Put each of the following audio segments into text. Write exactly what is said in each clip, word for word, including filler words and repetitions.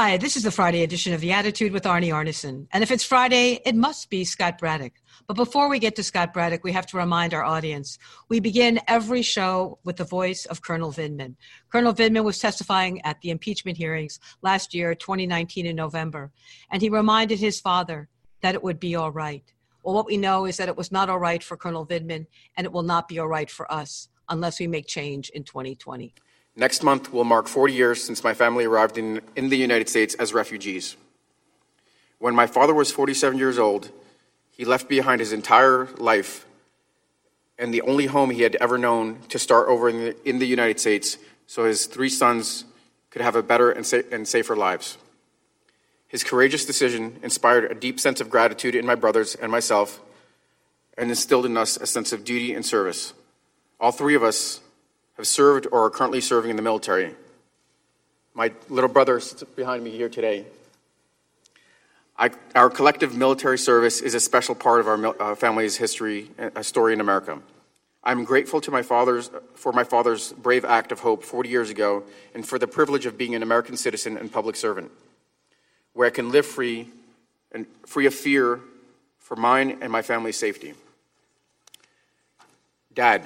Hi, this is the Friday edition of The Attitude with Arnie Arnesen. And if it's Friday, it must be Scott Braddock. But before we get to Scott Braddock, we have to remind our audience, we begin every show with the voice of Colonel Vindman. Colonel Vindman was testifying at the impeachment hearings last year, twenty nineteen, in November. And he reminded his father that it would be all right. Well, what we know is that it was not all right for Colonel Vindman, and it will not be all right for us unless we make change in twenty twenty. Next month will mark forty years since my family arrived in, in the United States as refugees. When my father was forty-seven years old, he left behind his entire life and the only home he had ever known to start over in the, in the United States so his three sons could have a better and, sa- and safer lives. His courageous decision inspired a deep sense of gratitude in my brothers and myself and instilled in us a sense of duty and service. All three of us have served or are currently serving in the military. My little brother sits behind me here today. I, our collective military service is a special part of our uh, family's history, a story in America. I'm grateful to my father's, for my father's brave act of hope forty years ago and for the privilege of being an American citizen and public servant, where I can live free and free of fear for mine and my family's safety. Dad,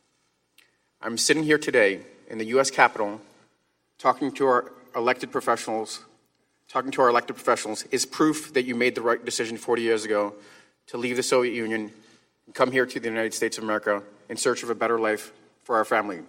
I'm sitting here today in the U S Capitol talking to our elected professionals, talking to our elected professionals is proof that you made the right decision forty years ago to leave the Soviet Union and come here to the United States of America in search of a better life for our family.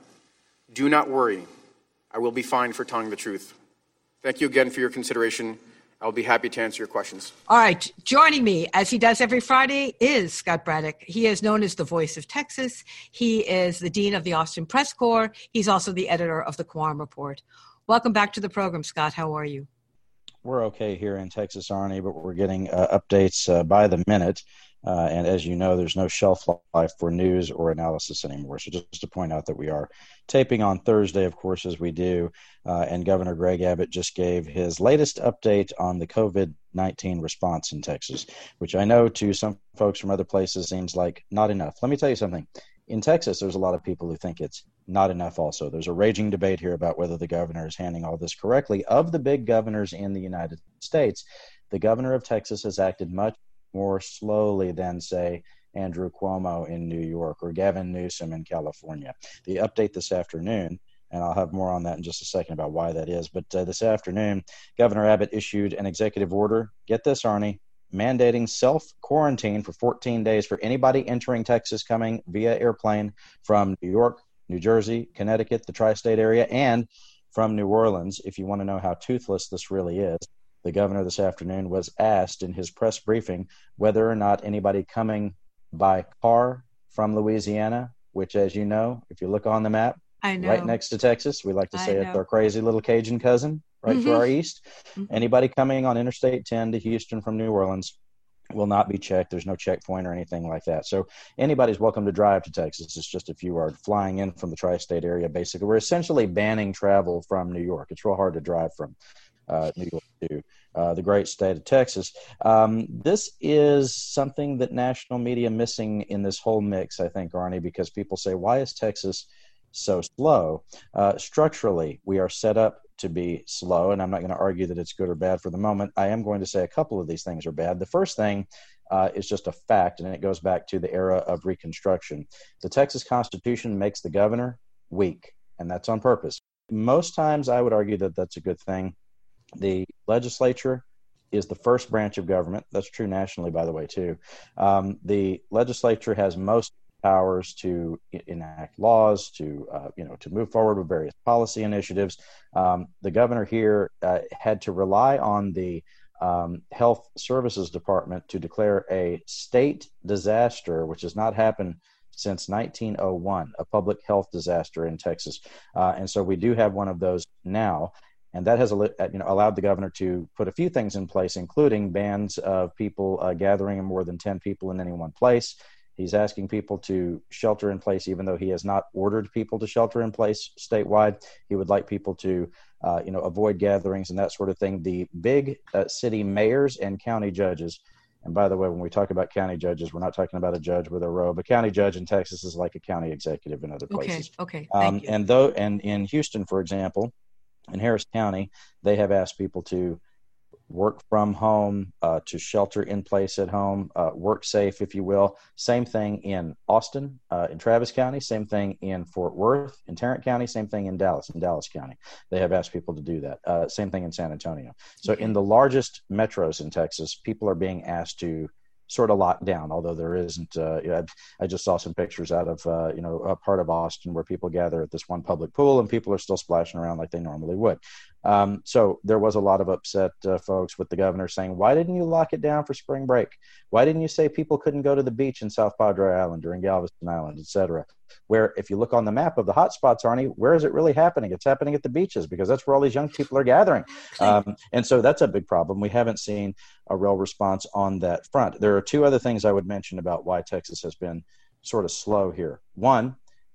Do not worry. I will be fine for telling the truth. Thank you again for your consideration. I'll be happy to answer your questions. All right. Joining me, as he does every Friday, is Scott Braddock. He is known as the Voice of Texas. He is the Dean of the Austin Press Corps. He's also the editor of the Quorum Report. Welcome back to the program, Scott. How are you? We're okay here in Texas, Arnie, but we're getting uh, updates uh, by the minute. Uh, and as you know, there's no shelf life for news or analysis anymore. So just to point out that we are taping on Thursday, of course, as we do. Uh, and Governor Greg Abbott just gave his latest update on the COVID nineteen response in Texas, which I know to some folks from other places seems like not enough. Let me tell you something. In Texas, there's a lot of people who think it's not enough also. There's a raging debate here about whether the governor is handling all this correctly. Of the big governors in the United States, the governor of Texas has acted much more slowly than, say, Andrew Cuomo in New York or Gavin Newsom in California. The update this afternoon, and I'll have more on that in just a second about why that is, but uh, this afternoon, Governor Abbott issued an executive order, get this, Arnie, mandating self-quarantine for fourteen days for anybody entering Texas coming via airplane from New York, New Jersey, Connecticut, the tri-state area, and from New Orleans. If you want to know how toothless this really is, the governor this afternoon was asked in his press briefing whether or not anybody coming by car from Louisiana, which, as you know, if you look on the map, I know. Right next to Texas, we like to say it's our crazy little Cajun cousin, right Mm-hmm. to our east. Mm-hmm. Anybody coming on Interstate ten to Houston from New Orleans will not be checked. There's no checkpoint or anything like that. So anybody's welcome to drive to Texas. It's just if you are flying in from the tri-state area, basically. We're essentially banning travel from New York. It's real hard to drive from uh, New York to uh, the great state of Texas. Um, this is something that national media missing in this whole mix, I think, Arnie, because people say, why is Texas so slow? Uh, structurally, we are set up to be slow, and I'm not going to argue that it's good or bad for the moment. I am going to say a couple of these things are bad. The first thing uh, is just a fact, and it goes back to the era of Reconstruction. The Texas Constitution makes the governor weak, and that's on purpose. Most times I would argue that that's a good thing. The legislature is the first branch of government. That's true nationally, by the way, too. Um, the legislature has most powers to enact laws, to uh, you know, to move forward with various policy initiatives. Um, the governor here uh, had to rely on the um, Health Services Department to declare a state disaster, which has not happened since nineteen oh one, a public health disaster in Texas. Uh, and so we do have one of those now. And that has you know, allowed the governor to put a few things in place, including bans of people uh, gathering more than ten people in any one place. He's asking people to shelter in place, even though he has not ordered people to shelter in place statewide. He would like people to, uh, you know, avoid gatherings and that sort of thing. The big uh, city mayors and county judges, and by the way, when we talk about county judges, we're not talking about a judge with a robe. A county judge in Texas is like a county executive in other places. Okay, okay, um, thank you. And though, and in Houston, for example, In Harris County, they have asked people to work from home, uh, to shelter in place at home, uh, work safe, if you will. Same thing in Austin, uh, in Travis County, same thing in Fort Worth, in Tarrant County, same thing in Dallas, in Dallas County. They have asked people to do that. Uh, same thing in San Antonio. So okay. in the largest metros in Texas, people are being asked to sort of locked down, although there isn't. Uh, you know, I just saw some pictures out of, uh, you know, a part of Austin where people gather at this one public pool and people are still splashing around like they normally would. Um, so there was a lot of upset uh, folks with the governor saying, why didn't you lock it down for spring break? Why didn't you say people couldn't go to the beach in South Padre Island or in Galveston Island, et cetera? Where if you look on the map of the hot spots, Arnie, where is it really happening? It's happening at the beaches because that's where all these young people are gathering. Um, and so that's a big problem. We haven't seen a real response on that front. There are two other things I would mention about why Texas has been sort of slow here. One,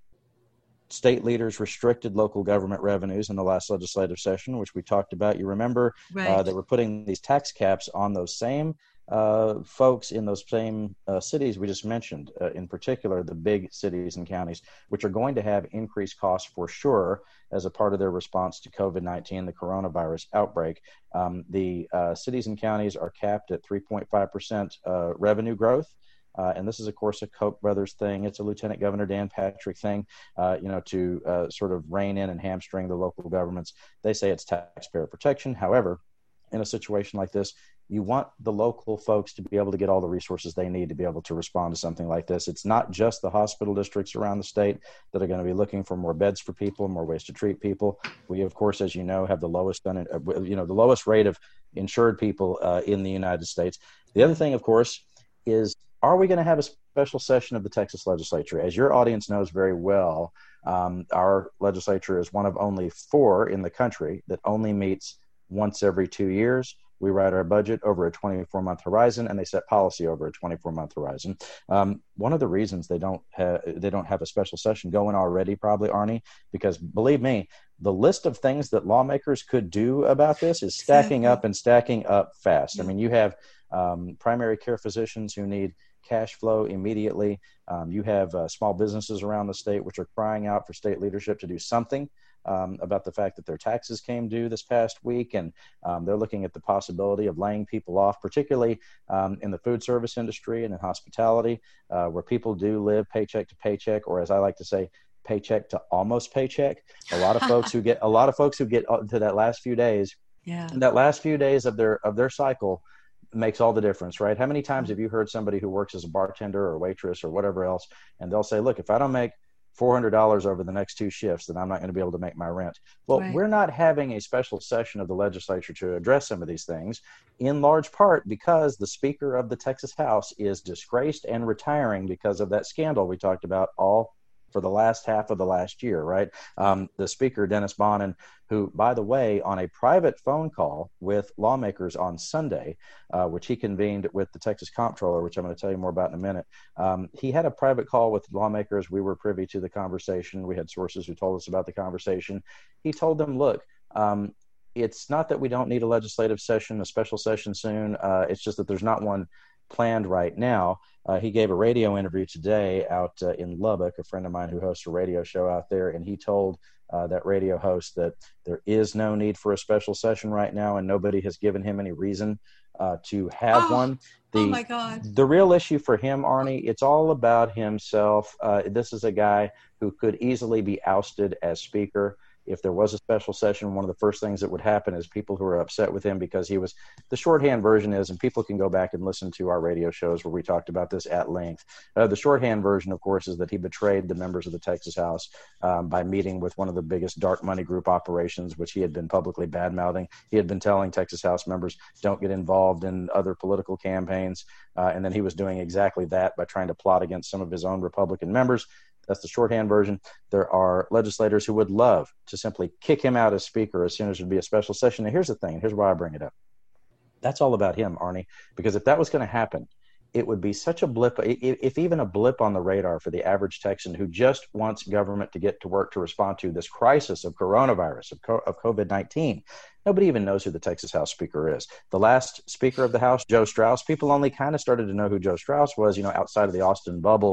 state leaders restricted local government revenues in the last legislative session, which we talked about. You remember right. uh, they were putting these tax caps on those same uh, folks in those same uh, cities we just mentioned, uh, in particular, the big cities and counties, which are going to have increased costs for sure as a part of their response to COVID nineteen, the coronavirus outbreak. Um, the uh, cities and counties are capped at three point five percent uh, revenue growth. Uh, and this is, of course, a Koch brothers thing. It's a Lieutenant Governor Dan Patrick thing, uh, you know, to uh, sort of rein in and hamstring the local governments. They say it's taxpayer protection. However, in a situation like this, you want the local folks to be able to get all the resources they need to be able to respond to something like this. It's not just the hospital districts around the state that are going to be looking for more beds for people, more ways to treat people. We, of course, as you know, have the lowest, un- you know, the lowest rate of insured people uh, in the United States. The other thing, of course, is are we going to have a special session of the Texas legislature? As your audience knows very well, um, our legislature is one of only four in the country that only meets once every two years. We write our budget over a twenty-four month horizon, and they set policy over a twenty-four month horizon. Um, one of the reasons they don't have they don't have a special session going already, probably, Arnie, because believe me, the list of things that lawmakers could do about this is stacking up and stacking up fast. I mean, you have um, primary care physicians who need cash flow immediately. Um, you have uh, small businesses around the state which are crying out for state leadership to do something um, about the fact that their taxes came due this past week, and um, they're looking at the possibility of laying people off, particularly um, in the food service industry and in hospitality, uh, where people do live paycheck to paycheck, or as I like to say, paycheck to almost paycheck. A lot of folks who get a lot of folks who get to that last few days, yeah, that last few days of their of their cycle makes all the difference, right? How many times have you heard somebody who works as a bartender or waitress or whatever else, and they'll say, look, if I don't make four hundred dollars over the next two shifts, then I'm not going to be able to make my rent. Well, right. We're not having a special session of the legislature to address some of these things, in large part because the Speaker of the Texas House is disgraced and retiring because of that scandal we talked about all for the last half of the last year, right? Um, the Speaker, Dennis Bonnen, who, by the way, on a private phone call with lawmakers on Sunday, uh, which he convened with the Texas Comptroller, which I'm going to tell you more about in a minute, um, he had a private call with lawmakers. We were privy to the conversation. We had sources who told us about the conversation. He told them, look, um, it's not that we don't need a legislative session, a special session soon. Uh, it's just that there's not one planned right now. Uh, he gave a radio interview today out uh, in Lubbock, a friend of mine who hosts a radio show out there, and he told uh, that radio host that there is no need for a special session right now, and nobody has given him any reason uh, to have oh, one. The, oh, my God. The real issue for him, Arnie, it's all about himself. Uh, this is a guy who could easily be ousted as Speaker. If there was a special session, one of the first things that would happen is people who are upset with him because he was – the shorthand version is, and people can go back and listen to our radio shows where we talked about this at length. Uh, the shorthand version, of course, is that he betrayed the members of the Texas House um, by meeting with one of the biggest dark money group operations, which he had been publicly bad-mouthing. He had been telling Texas House members, don't get involved in other political campaigns. Uh, and then he was doing exactly that by trying to plot against some of his own Republican members. That's the shorthand version. There are legislators who would love to simply kick him out as Speaker as soon as there'd be a special session. And here's the thing. Here's why I bring it up. That's all about him, Arnie, because if that was going to happen, it would be such a blip, if even a blip on the radar for the average Texan who just wants government to get to work to respond to this crisis of coronavirus, of COVID nineteen. Nobody even knows who the Texas House Speaker is. The last Speaker of the House, Joe Straus, people only kind of started to know who Joe Straus was, you know, outside of the Austin bubble.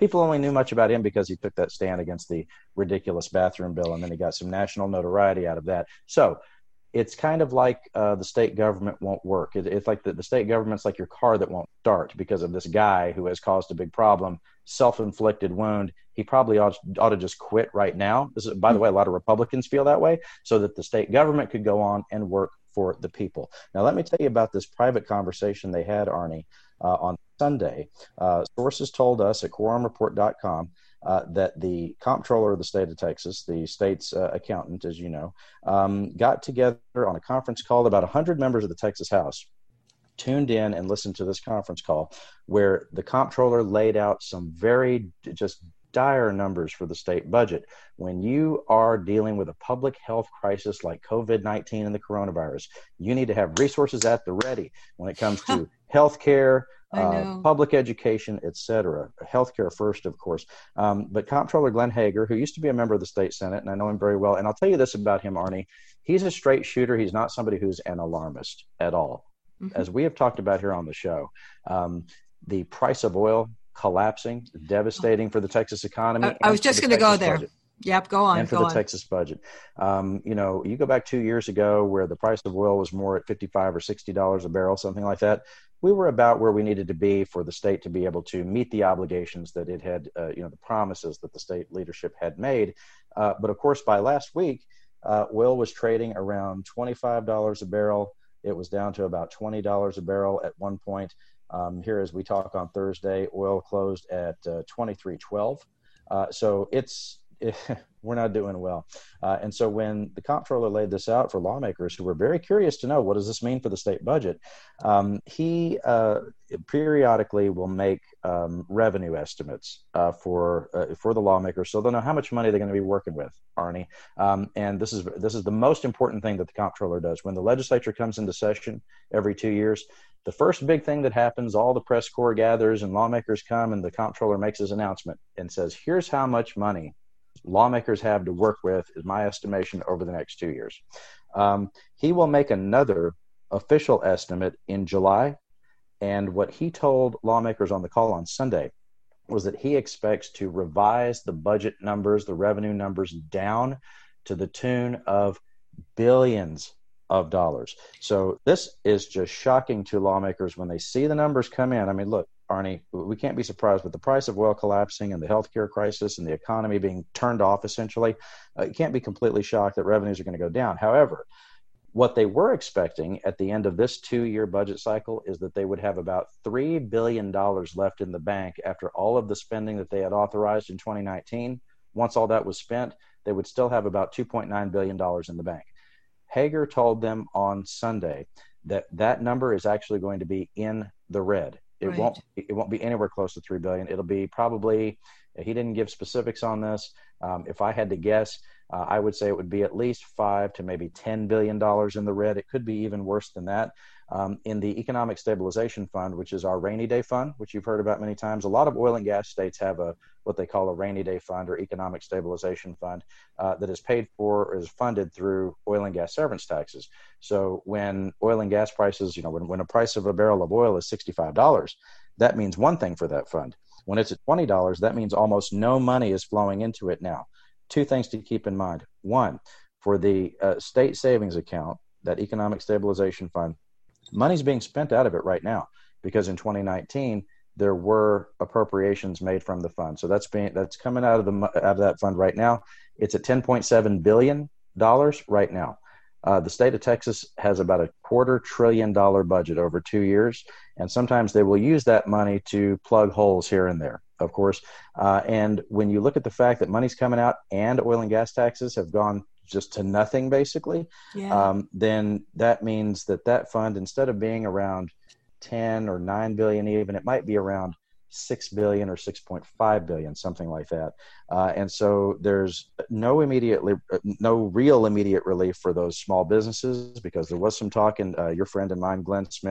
people only knew much about him because he took that stand against the ridiculous bathroom bill, and then he got some national notoriety out of that. So it's kind of like uh, the state government won't work. It, it's like the, the state government's like your car that won't start because of this guy who has caused a big problem, self-inflicted wound. He probably ought, ought to just quit right now. This is, by the way, a lot of Republicans feel that way, so that the state government could go on and work for the people. Now, let me tell you about this private conversation they had, Arnie, uh, on Sunday. Uh, sources told us at quorum report dot com Uh, that the comptroller of the state of Texas, the state's uh, accountant, as you know, um, got together on a conference call. About one hundred members of the Texas House tuned in and listened to this conference call where the comptroller laid out some very just dire numbers for the state budget. When you are dealing with a public health crisis like COVID nineteen and the coronavirus, you need to have resources at the ready when it comes to health care, Uh, public education, et cetera. Healthcare first, of course. Um, but Comptroller Glenn Hager, who used to be a member of the state Senate, and I know him very well, and I'll tell you this about him, Arnie, he's a straight shooter. He's not somebody who's an alarmist at all. Mm-hmm. As we have talked about here on the show, um, the price of oil collapsing, devastating for the Texas economy. I, I was just going to go there. Budget. Yep, go on. And for go the on. Texas budget. Um, you know, you go back two years ago where the price of oil was more at fifty-five or sixty dollars a barrel, something like that. We were about where we needed to be for the state to be able to meet the obligations that it had, uh, you know, the promises that the state leadership had made. Uh, but of course, by last week, uh, oil was trading around twenty-five dollars a barrel. It was down to about twenty dollars a barrel at one point. Um, here, as we talk on Thursday, oil closed at uh, twenty-three twelve. Uh, so it's we're not doing well. Uh, and so when the comptroller laid this out for lawmakers who were very curious to know, what does this mean for the state budget? Um, he uh, periodically will make um, revenue estimates uh, for uh, for the lawmakers, so they'll know how much money they're going to be working with, Arnie. Um, and this is this is the most important thing that the comptroller does. When the legislature comes into session every two years, the first big thing that happens, all the press corps gathers and lawmakers come, and the comptroller makes his announcement and says, here's how much money lawmakers have to work with, is my estimation, over the next two years. Um, he will make another official estimate in July. And what he told lawmakers on the call on Sunday was that he expects to revise the budget numbers, the revenue numbers, down to the tune of billions of dollars. So this is just shocking to lawmakers when they see the numbers come in. I mean, look, Arnie, we can't be surprised with the price of oil collapsing and the healthcare crisis and the economy being turned off, essentially. Uh, you can't be completely shocked that revenues are going to go down. However, what they were expecting at the end of this two-year budget cycle is that they would have about three billion dollars left in the bank after all of the spending that they had authorized in twenty nineteen. Once all that was spent, they would still have about two point nine billion dollars in the bank. Hager told them on Sunday that that number is actually going to be in the red. It right. won't. It won't be anywhere close to three billion. It'll be probably. He didn't give specifics on this. Um, if I had to guess, uh, I would say it would be at least five to maybe ten billion dollars in the red. It could be even worse than that. Um, in the Economic Stabilization Fund, which is our rainy day fund, which you've heard about many times, a lot of oil and gas states have a what they call a rainy day fund or economic stabilization fund uh, that is paid for or is funded through oil and gas severance taxes. So when oil and gas prices, you know, when, when a price of a barrel of oil is sixty-five dollars, that means one thing for that fund. When it's at twenty dollars, that means almost no money is flowing into it now. Two things to keep in mind. One, for the uh, state savings account, that economic stabilization fund, money's being spent out of it right now because in twenty nineteen, there were appropriations made from the fund. So that's being that's coming out of the out of that fund right now. It's at ten point seven billion dollars right now. Uh, the state of Texas has about a quarter trillion dollar budget over two years, and sometimes they will use that money to plug holes here and there, of course. Uh, and when you look at the fact that money's coming out and oil and gas taxes have gone just to nothing, basically, yeah. um, then that means that that fund, instead of being around ten or nine billion even, it might be around six billion or six point five billion, something like that. Uh, and so there's no immediate, no real immediate relief for those small businesses, because there was some talk, and uh, your friend and mine, Glenn Smith,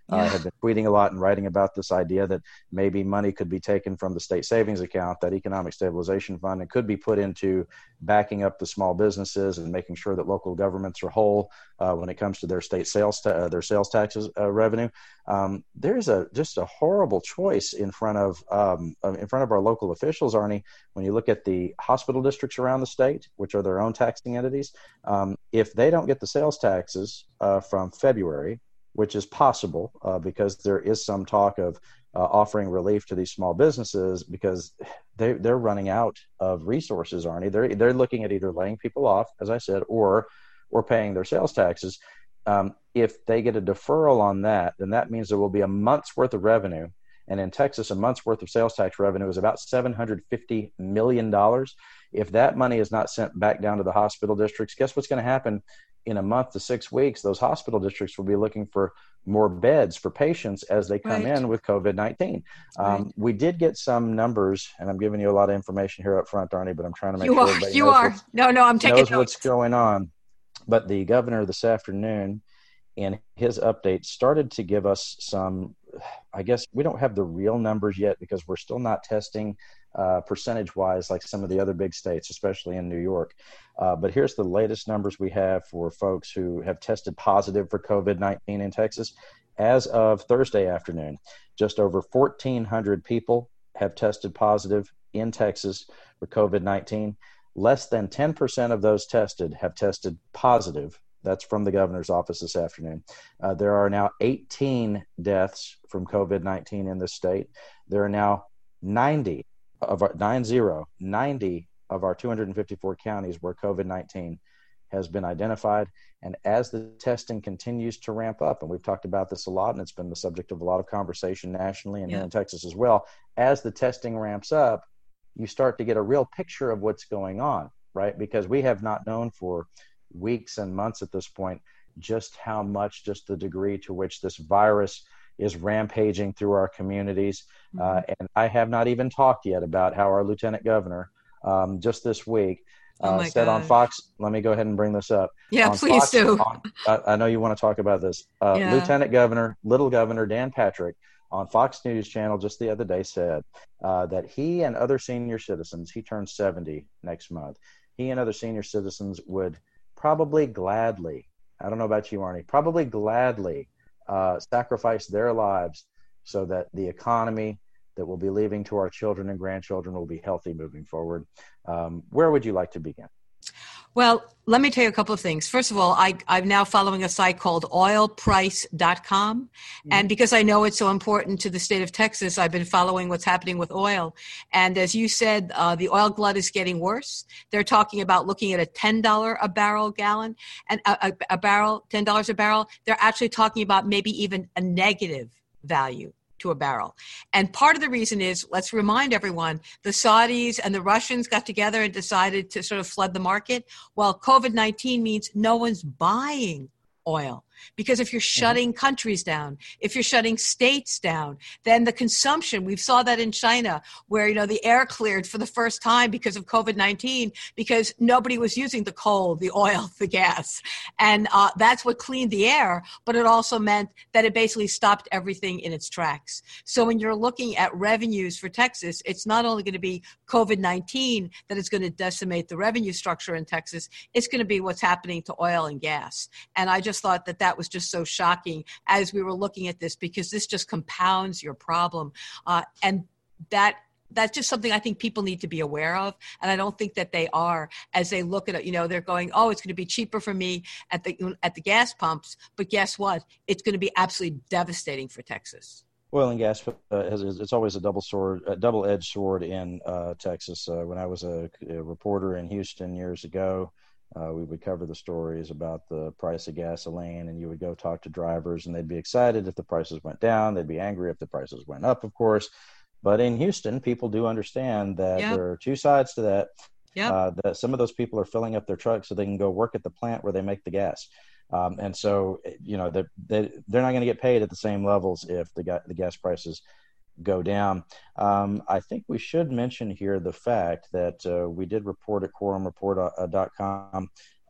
Yeah. Uh, have been tweeting a lot and writing about this idea that maybe money could be taken from the state savings account, that economic stabilization fund, and could be put into backing up the small businesses and making sure that local governments are whole uh, when it comes to their state sales, ta- uh, their sales taxes uh, revenue. Um, there's a just a horrible choice in front of um, in front of our local officials, Arnie. When you look at the hospital districts around the state, which are their own taxing entities, um, if they don't get the sales taxes uh, from February, which is possible uh, because there is some talk of uh, offering relief to these small businesses because they, they're running out of resources, Arnie. They're, they're looking at either laying people off, as I said, or or paying their sales taxes. Um, if they get a deferral on that, then that means there will be a month's worth of revenue. And in Texas, a month's worth of sales tax revenue is about seven hundred fifty million dollars. If that money is not sent back down to the hospital districts, guess what's going to happen? In a month to six weeks, those hospital districts will be looking for more beds for patients as they come right. in with COVID nineteen. Um, right. We did get some numbers, and I'm giving you a lot of information here up front, Arnie, but I'm trying to make you sure are, everybody you knows, are. What's, no, no, I'm taking knows notes. what's going on. But the governor this afternoon, in his update, started to give us some, I guess we don't have the real numbers yet because we're still not testing uh, percentage-wise like some of the other big states, especially in New York. Uh, but here's the latest numbers we have for folks who have tested positive for COVID nineteen in Texas. As of Thursday afternoon, just over fourteen hundred people have tested positive in Texas for COVID nineteen. Less than ten percent of those tested have tested positive. That's from the governor's office this afternoon. Uh, there are now eighteen deaths from COVID nineteen in the state. There are now ninety of our nine zero, ninety of our two hundred fifty-four counties where COVID nineteen has been identified. And as the testing continues to ramp up, and we've talked about this a lot, and it's been the subject of a lot of conversation nationally and yeah. here in Texas as well, as the testing ramps up, you start to get a real picture of what's going on, right? Because we have not known for weeks and months at this point just how much, just the degree to which this virus is rampaging through our communities. Mm-hmm. Uh, and I have not even talked yet about how our lieutenant governor um, just this week uh, oh said God. on Fox, let me go ahead and bring this up. Yeah, on please Fox, do. On, I, I know you want to talk about this. Uh, yeah. Lieutenant Governor, little Governor Dan Patrick on Fox News Channel just the other day said uh, that he and other senior citizens, he turns seventy next month, he and other senior citizens would probably gladly, I don't know about you, Arnie, probably gladly uh, sacrifice their lives so that the economy that we'll be leaving to our children and grandchildren will be healthy moving forward. Um, where would you like to begin? Well, let me tell you a couple of things. First of all, I, I'm now following a site called oil price dot com. Mm-hmm. And because I know it's so important to the state of Texas, I've been following what's happening with oil. And as you said, uh, the oil glut is getting worse. They're talking about looking at a ten dollars a barrel gallon and a, a, a barrel, ten dollars a barrel. They're actually talking about maybe even a negative value to a barrel. And part of the reason is, let's remind everyone, the Saudis and the Russians got together and decided to sort of flood the market. Well, COVID nineteen means no one's buying oil. Because if you're shutting mm-hmm. countries down, if you're shutting states down, then the consumption, we saw that in China where, you know, the air cleared for the first time because of COVID nineteen, because nobody was using the coal, the oil, the gas. And uh, that's what cleaned the air, but it also meant that it basically stopped everything in its tracks. So when you're looking at revenues for Texas, it's not only going to be COVID nineteen that is going to decimate the revenue structure in Texas, it's going to be what's happening to oil and gas. And I just thought that that was just so shocking as we were looking at this, because this just compounds your problem. Uh, and that that's just something I think people need to be aware of. And I don't think that they are, as they look at it. You know, they're going, oh, it's going to be cheaper for me at the at the gas pumps. But guess what? It's going to be absolutely devastating for Texas. Oil and gas, uh, has, it's always a double sword, a double-edged sword in uh, Texas. Uh, when I was a, a reporter in Houston years ago, Uh, we would cover the stories about the price of gasoline, and you would go talk to drivers, and they'd be excited if the prices went down. They'd be angry if the prices went up, of course. But in Houston, people do understand that yep. there are two sides to that. Yep. Uh, that some of those people are filling up their trucks so they can go work at the plant where they make the gas. Um, and so, you know, they're, they're not going to get paid at the same levels if the, the gas prices go down. Um, I think we should mention here the fact that uh, we did report at quorum report dot com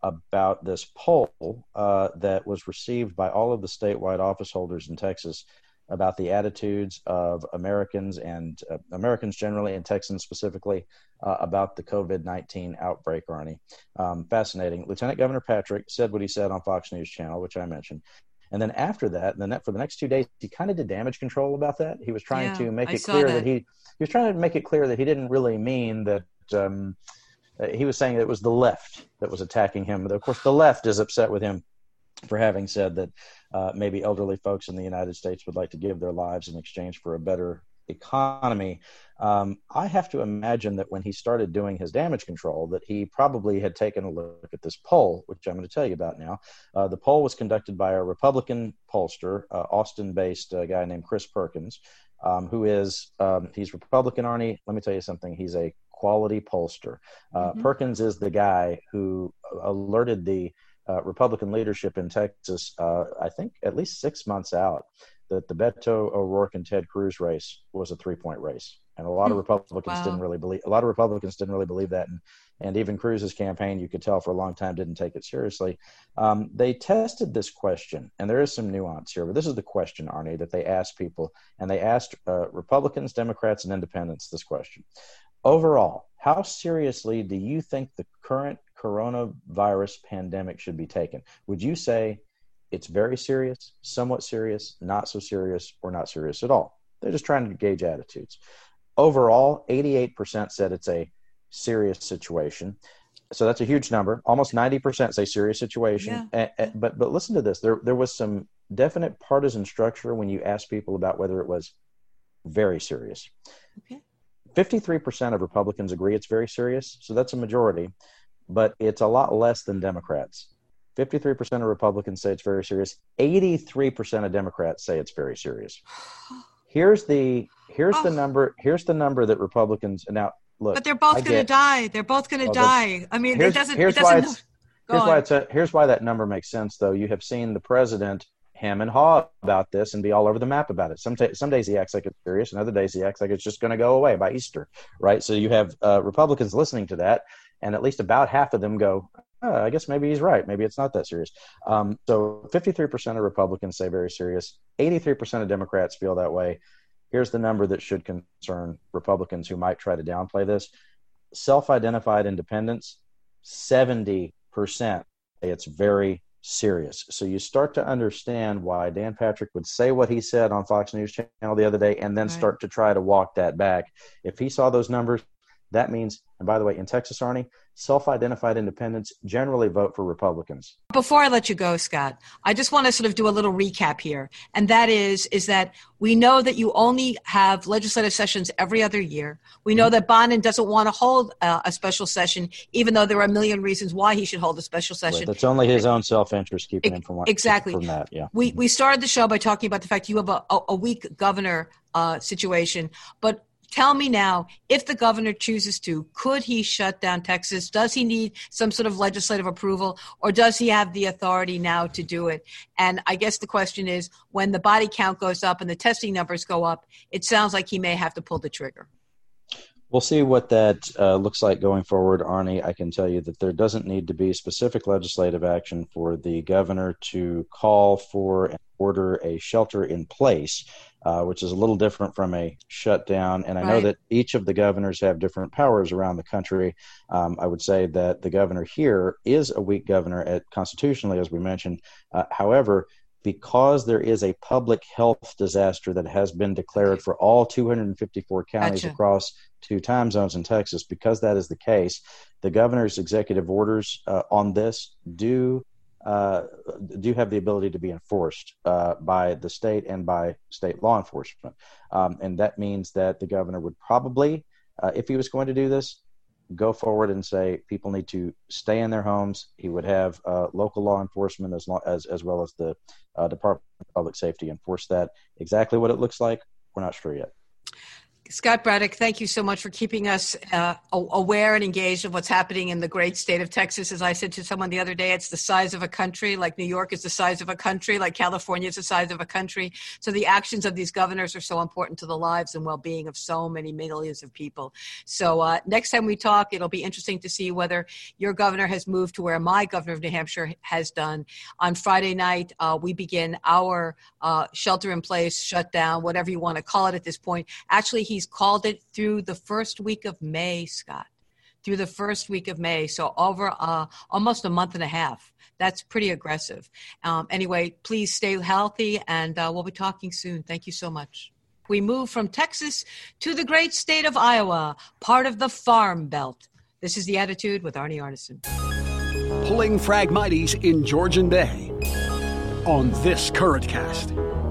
about this poll uh, that was received by all of the statewide office holders in Texas about the attitudes of Americans and uh, Americans generally and Texans specifically uh, about the COVID nineteen outbreak, Arnie. Um, fascinating. Lieutenant Governor Patrick said what he said on Fox News Channel, which I mentioned. And then after that, the net, for the next two days, he kind of did damage control about that. He was trying yeah, to make I it clear that. that he he was trying to make it clear that he didn't really mean that um, he was saying that it was the left that was attacking him. But of course, the left is upset with him for having said that uh, maybe elderly folks in the United States would like to give their lives in exchange for a better economy. Um, I have to imagine that when he started doing his damage control, that he probably had taken a look at this poll, which I'm going to tell you about now. Uh, the poll was conducted by a Republican pollster, uh, Austin-based uh, guy named Chris Perkins, um, who is, um, he's Republican, Arnie. Let me tell you something. He's a quality pollster. Uh, mm-hmm. Perkins is the guy who alerted the Uh, Republican leadership in Texas, uh, I think at least six months out, that the Beto O'Rourke and Ted Cruz race was a three-point race. And a lot of Republicans wow. didn't really believe, a lot of Republicans didn't really believe that. And, and even Cruz's campaign, you could tell for a long time, didn't take it seriously. Um, they tested this question, and there is some nuance here, but this is the question, Arnie, that they asked people. And they asked uh, Republicans, Democrats, and independents this question. Overall, how seriously do you think the current coronavirus pandemic should be taken? Would you say it's very serious, somewhat serious, not so serious, or not serious at all? They're just trying to gauge attitudes. Overall, eighty-eight percent said it's a serious situation. So that's a huge number. Almost ninety percent say serious situation. Yeah. And, and, but but listen to this. There there was some definite partisan structure when you asked people about whether it was very serious. Okay. fifty-three percent of Republicans agree it's very serious. So that's a majority. But it's a lot less than Democrats. fifty-three percent of Republicans say it's very serious. eighty-three percent of Democrats say it's very serious. Here's the here's oh. the number. Here's the number that Republicans now look. But they're both going to die. They're both going to well, die. I mean, it doesn't. Here's it doesn't. Why it's, here's on. why it's a, here's why that number makes sense, though. You have seen the president hem and haw about this and be all over the map about it. Some t- some days he acts like it's serious, and other days he acts like it's just going to go away by Easter, right? So you have uh, Republicans listening to that, and at least about half of them go, oh, I guess maybe he's right. Maybe it's not that serious. Um, so fifty-three percent of Republicans say very serious. eighty-three percent of Democrats feel that way. Here's the number that should concern Republicans who might try to downplay this. Self-identified independents, seventy percent say it's very serious. So you start to understand why Dan Patrick would say what he said on Fox News Channel the other day and then right. start to try to walk that back. If he saw those numbers, that means, and by the way, in Texas, Arnie, self-identified independents generally vote for Republicans. Before I let you go, Scott, I just want to sort of do a little recap here. And that is, is that we know that you only have legislative sessions every other year. We know that Bonnen doesn't want to hold uh, a special session, even though there are a million reasons why he should hold a special session. Right. That's only his own self-interest keeping it, him from, exactly. from that. Yeah. We, we started the show by talking about the fact you have a, a, a weak governor uh, situation, but tell me now, if the governor chooses to, could he shut down Texas? Does he need some sort of legislative approval, or does he have the authority now to do it? And I guess the question is, when the body count goes up and the testing numbers go up, it sounds like he may have to pull the trigger. We'll see what that uh, looks like going forward, Arnie. I can tell you that there doesn't need to be specific legislative action for the governor to call for and order a shelter in place, uh, which is a little different from a shutdown. And I right. know that each of the governors have different powers around the country. Um, I would say that the governor here is a weak governor at constitutionally, as we mentioned. Uh, however, because there is a public health disaster that has been declared for all two hundred fifty-four counties gotcha. across two time zones in Texas, because that is the case, the governor's executive orders uh, on this do uh, do have the ability to be enforced uh, by the state and by state law enforcement. Um, and that means that the governor would probably, uh, if he was going to do this, go forward and say people need to stay in their homes. He would have uh, local law enforcement as, long, as as well as the uh, Department of Public Safety enforce that. Exactly what it looks like, we're not sure yet. Scott Braddock, thank you so much for keeping us uh, aware and engaged of what's happening in the great state of Texas. As I said to someone the other day, it's the size of a country, like New York is the size of a country, like California is the size of a country. So the actions of these governors are so important to the lives and well-being of so many millions of people. So uh, next time we talk, it'll be interesting to see whether your governor has moved to where my governor of New Hampshire has done. On Friday night, uh, we begin our uh, shelter-in-place, shutdown, whatever you want to call it at this point. Actually, he He's called it through the first week of May, Scott, through the first week of May. So over uh, almost a month and a half. That's pretty aggressive. Um, anyway, please stay healthy, and uh, we'll be talking soon. Thank you so much. We move from Texas to the great state of Iowa, part of the Farm Belt. This is The Attitude with Arnie Arnesen. Pulling Phragmites in Georgian Bay on this Current Cast.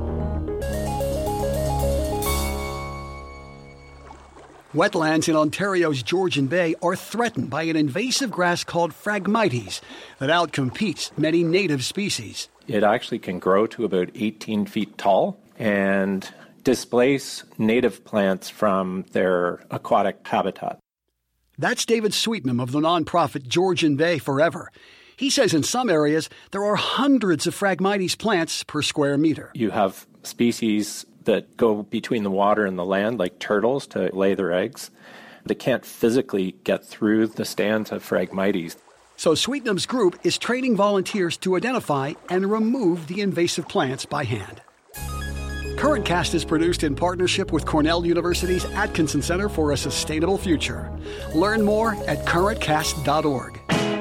Wetlands in Ontario's Georgian Bay are threatened by an invasive grass called Phragmites that outcompetes many native species. It actually can grow to about eighteen feet tall and displace native plants from their aquatic habitat. That's David Sweetnam of the nonprofit Georgian Bay Forever. He says in some areas there are hundreds of Phragmites plants per square meter. You have species that go between the water and the land, like turtles, to lay their eggs. They can't physically get through the stands of Phragmites. So Sweetnam's group is training volunteers to identify and remove the invasive plants by hand. Current Cast is produced in partnership with Cornell University's Atkinson Center for a Sustainable Future. Learn more at current cast dot org.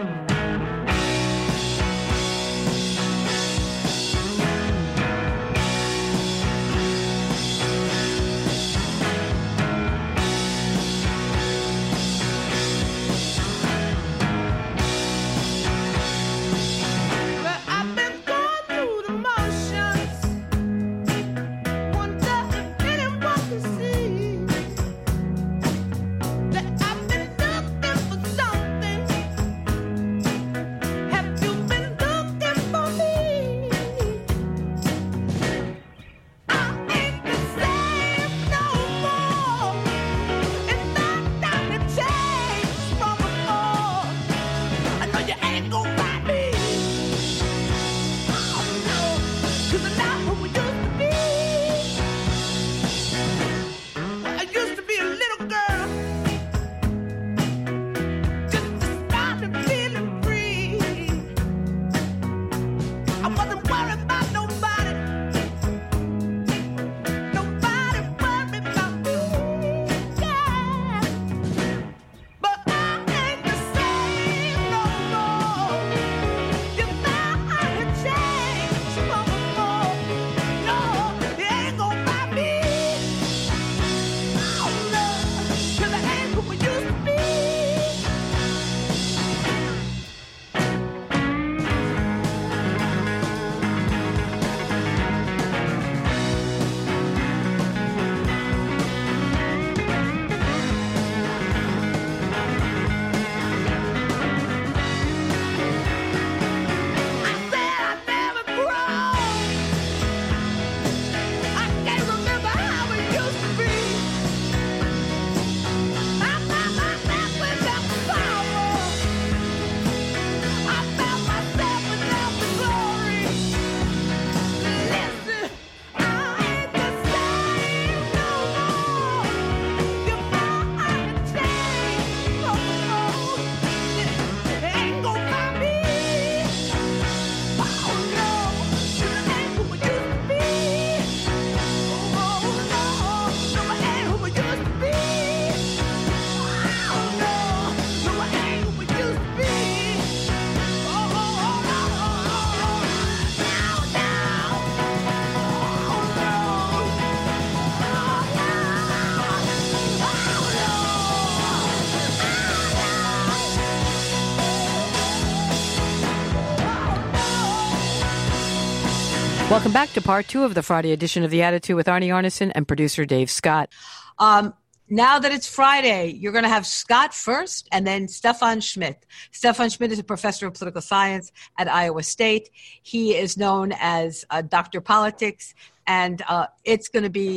Welcome back to part two of the Friday edition of The Attitude with Arnie Arnesen and producer Dave Scott. Um, now that it's Friday, you're going to have Scott first and then Stefan Schmidt. Stefan Schmidt is a professor of political science at Iowa State. He is known as uh, Doctor Politics, and uh, it's going to be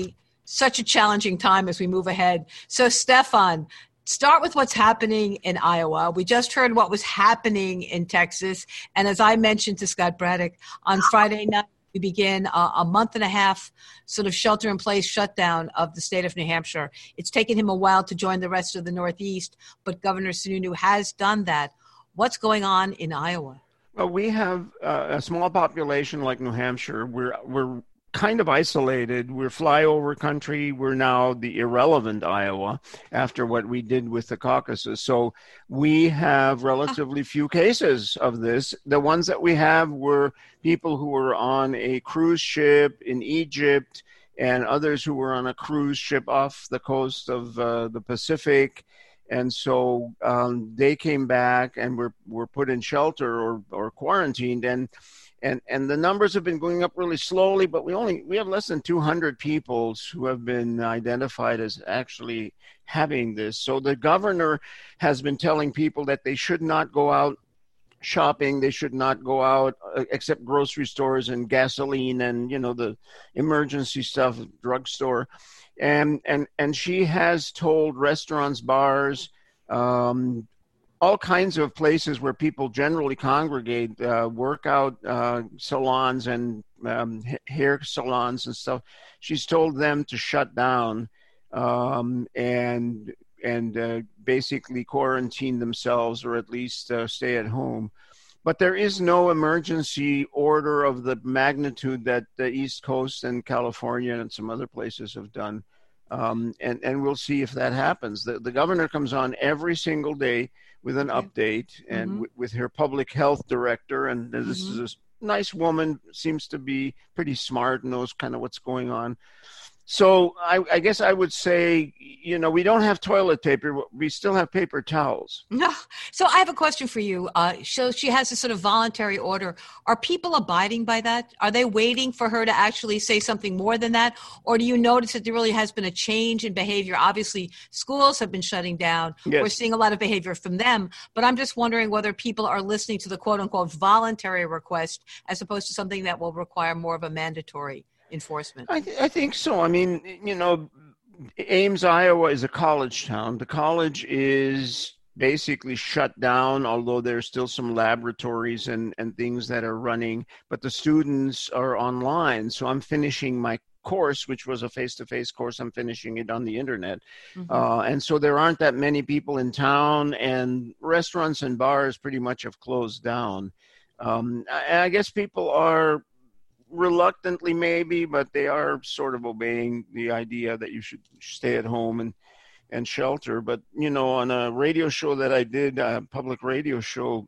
such a challenging time as we move ahead. So, Stefan, start with what's happening in Iowa. We just heard what was happening in Texas. And as I mentioned to Scott Braddock, on Friday night, we begin a, a month and a half sort of shelter-in-place shutdown of the state of New Hampshire. It's taken him a while to join the rest of the Northeast, but Governor Sununu has done that. What's going on in Iowa? Well, we have uh, a small population like New Hampshire. We're we're kind of isolated. We're flyover country. We're now the irrelevant Iowa after what we did with the caucuses. So we have relatively few cases of this. The ones that we have were people who were on a cruise ship in Egypt and others who were on a cruise ship off the coast of uh, the Pacific. And so um, they came back and were, were put in shelter or, or quarantined. And And and the numbers have been going up really slowly, but we only we have less than two hundred people who have been identified as actually having this. So the governor has been telling people that they should not go out shopping, they should not go out uh, except grocery stores and gasoline and, you know, the emergency stuff, drugstore. And and and she has told restaurants, bars, um, all kinds of places where people generally congregate, uh, workout uh, salons and um, hair salons and stuff. She's told them to shut down um, and and uh, basically quarantine themselves or at least uh, stay at home. But there is no emergency order of the magnitude that the East Coast and California and some other places have done. Um, and, and we'll see if that happens. The, the governor comes on every single day with an update and mm-hmm. w- with her public health director. And this mm-hmm. is a nice woman, seems to be pretty smart, knows kind of what's going on. So I, I guess I would say, you know, we don't have toilet paper. We still have paper towels. No. So I have a question for you. Uh, so she has this sort of voluntary order. Are people abiding by that? Are they waiting for her to actually say something more than that? Or do you notice that there really has been a change in behavior? Obviously, schools have been shutting down. Yes. We're seeing a lot of behavior from them. But I'm just wondering whether people are listening to the quote-unquote voluntary request as opposed to something that will require more of a mandatory enforcement. I, th- I think so. I mean, you know, Ames, Iowa is a college town. The college is basically shut down, although there's still some laboratories and, and things that are running, but the students are online. So I'm finishing my course, which was a face-to-face course. I'm finishing it on the internet. Mm-hmm. Uh, and so there aren't that many people in town, and restaurants and bars pretty much have closed down. Um, I, I guess people are reluctantly maybe, but they are sort of obeying the idea that you should stay at home and, and shelter. But, you know, on a radio show that I did, a public radio show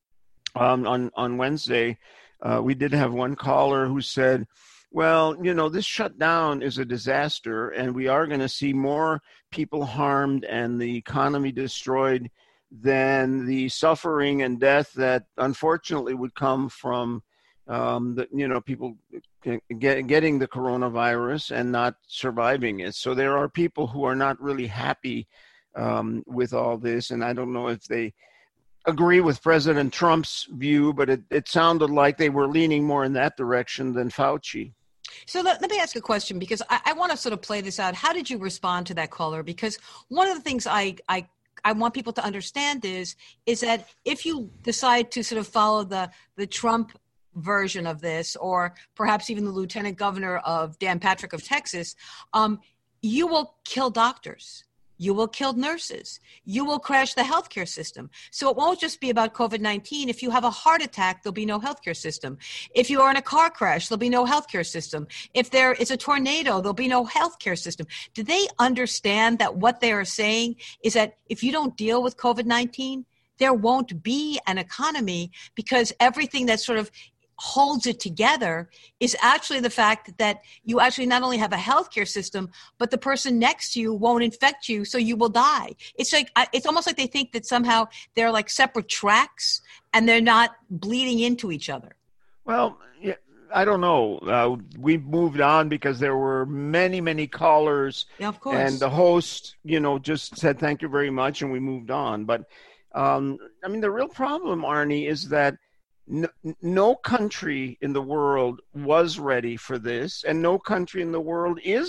um, on, on Wednesday, uh, we did have one caller who said, well, you know, this shutdown is a disaster and we are going to see more people harmed and the economy destroyed than the suffering and death that unfortunately would come from Um, that, you know, people get, getting the coronavirus and not surviving it. So there are people who are not really happy um, with all this. And I don't know if they agree with President Trump's view, but it, it sounded like they were leaning more in that direction than Fauci. So let, let me ask a question, because I, I want to sort of play this out. How did you respond to that caller? Because one of the things I, I I want people to understand is, is that if you decide to sort of follow the, the Trump version of this, or perhaps even the lieutenant governor of Dan Patrick of Texas, um, you will kill doctors. You will kill nurses. You will crash the healthcare system. So it won't just be about COVID nineteen. If you have a heart attack, there'll be no healthcare system. If you are in a car crash, there'll be no healthcare system. If there is a tornado, there'll be no healthcare system. Do they understand that what they are saying is that if you don't deal with COVID nineteen, there won't be an economy, because everything that's sort of holds it together is actually the fact that you actually not only have a healthcare system, but the person next to you won't infect you, so you will die. It's like, it's almost like they think that somehow they're like separate tracks and they're not bleeding into each other. Well, yeah, I don't know. Uh, we've moved on because there were many, many callers. Yeah, of course. And the host, you know, just said, thank you very much. And we moved on. But um, I mean, the real problem, Arnie, is that No, no country in the world was ready for this, and no country in the world is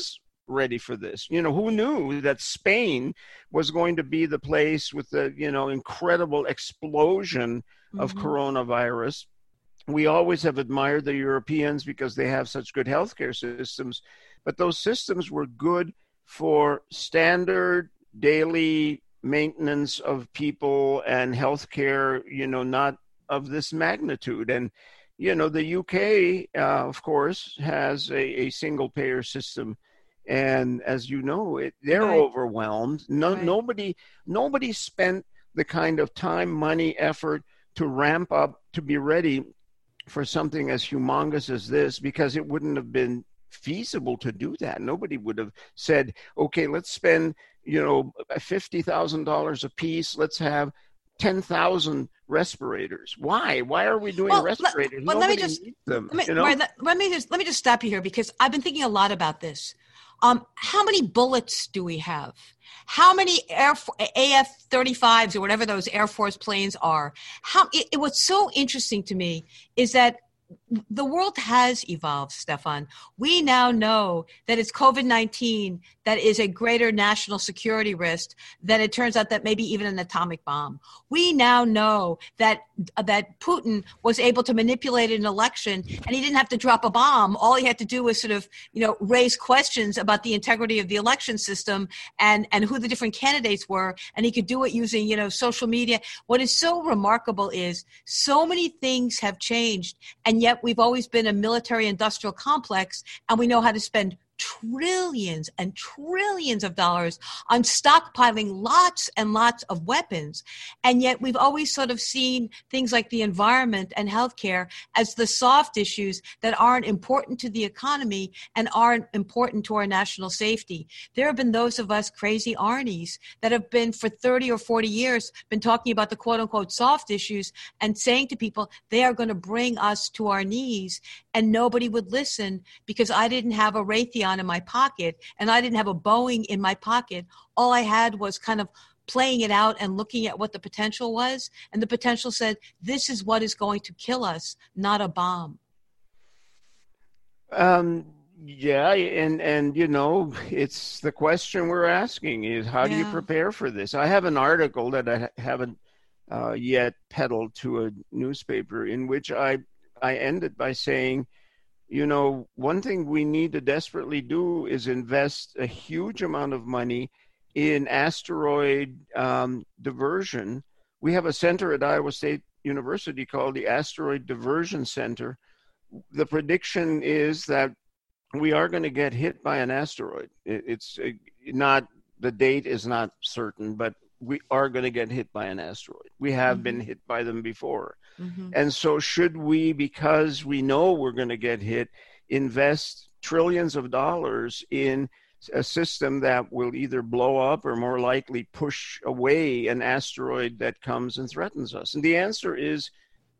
ready for this. You know, who knew that Spain was going to be the place with the, you know, incredible explosion of mm-hmm. coronavirus? We always have admired the Europeans because they have such good healthcare systems, but those systems were good for standard daily maintenance of people and healthcare, you know, not of this magnitude. And, you know, the U K, uh, of course, has a, a single payer system. And as you know, it, they're right. overwhelmed. No, right. Nobody, nobody spent the kind of time, money, effort to ramp up, to be ready for something as humongous as this, because it wouldn't have been feasible to do that. Nobody would have said, okay, let's spend, you know, fifty thousand dollars a piece. Let's have ten thousand respirators. Why? Why are we doing well, respirators? Well, let me just, them, let, me, you know? right, let, let me just, let me just stop you here, because I've been thinking a lot about this. Um, how many bullets do we have? How many Air A F thirty-fives or whatever those Air Force planes are? How it, it, what's so interesting to me is that the world has evolved, Stefan. We now know that it's COVID nineteen that is a greater national security risk than it turns out that maybe even an atomic bomb. We now know that that Putin was able to manipulate an election, and he didn't have to drop a bomb. All he had to do was sort of, you know, raise questions about the integrity of the election system and, and who the different candidates were, and he could do it using, you know, social media. What is so remarkable is so many things have changed, and yet we've always been a military-industrial complex, and we know how to spend trillions and trillions of dollars on stockpiling lots and lots of weapons. And yet we've always sort of seen things like the environment and healthcare as the soft issues that aren't important to the economy and aren't important to our national safety. There have been those of us crazy Arnies that have been for thirty or forty years been talking about the quote unquote soft issues and saying to people they are going to bring us to our knees, and nobody would listen because I didn't have a Raytheon in my pocket and I didn't have a Boeing in my pocket. All I had was kind of playing it out and looking at what the potential was. And the potential said, this is what is going to kill us, not a bomb. Um, yeah. And, and, you know, it's the question we're asking is how yeah. do you prepare for this? I have an article that I haven't uh, yet peddled to a newspaper in which I, I ended by saying, you know, one thing we need to desperately do is invest a huge amount of money in asteroid um, diversion. We have a center at Iowa State University called the Asteroid Diversion Center. The prediction is that we are going to get hit by an asteroid. It's not, the date is not certain, but we are going to get hit by an asteroid. We have mm-hmm. been hit by them before. Mm-hmm. And so should we, because we know we're going to get hit, invest trillions of dollars in a system that will either blow up or more likely push away an asteroid that comes and threatens us? And the answer is